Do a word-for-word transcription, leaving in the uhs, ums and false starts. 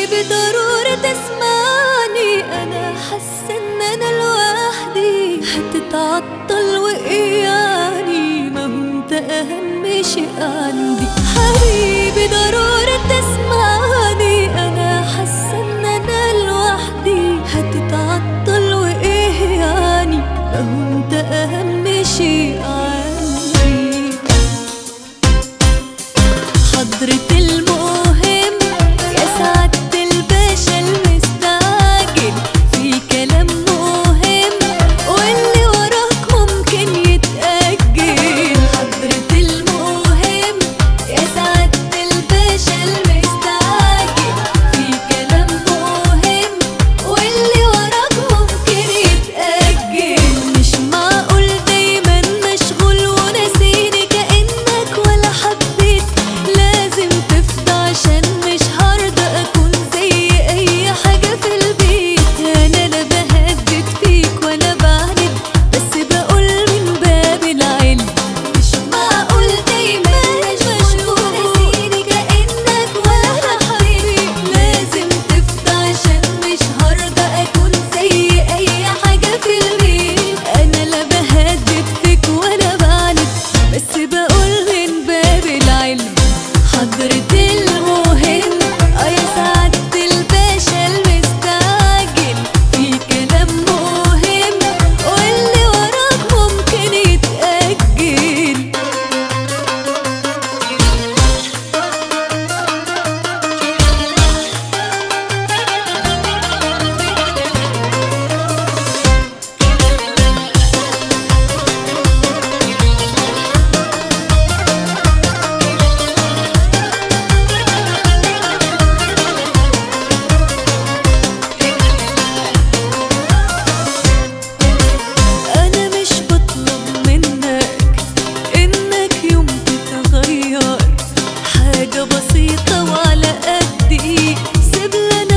حبيبي ضروري تسمعني، انا حاسه ان انا لوحدي، هتتعطل واياني، ما هو انت اهم شيء عندي. حبيبي ضروري تسمعني، انا حاسه ان انا لوحدي، هتتعطل وايه يعني، ما هو انت اهم شيء عندي. حضرة المهم يا سعادة الباشا المستعجل، في كلام مهم واللي وراك ممكن يتأجل. حضرة المهم يا سعادة الباشا المستعجل، في كلام مهم واللي وراك ممكن يتأجل. مش معقول دايما مشغول وناسيني كأنك ولا حبيت، لازم تفضى عشان مش هرضى اكون زي اي حاجة في البيت. انا لا بهدد فيك ولا بعند، بس بقول من باب العلم. مش معقول دايما مشغول وناسيني كأنك ولا حبيت، لازم تفضى عشان مش هرضى اكون زي اي حاجة في البيت. انا لا بهدد فيك ولا بعند، بس بقول من باب العلم. حضرة المهم اه يا سعادة الباشا المستعجل، في كلام مهم واللي وراك ممكن يتأجل. أنا مش بطلب منك إنك يوم تتغير، حاجة بسيطة وعلى قدي، سيب لنا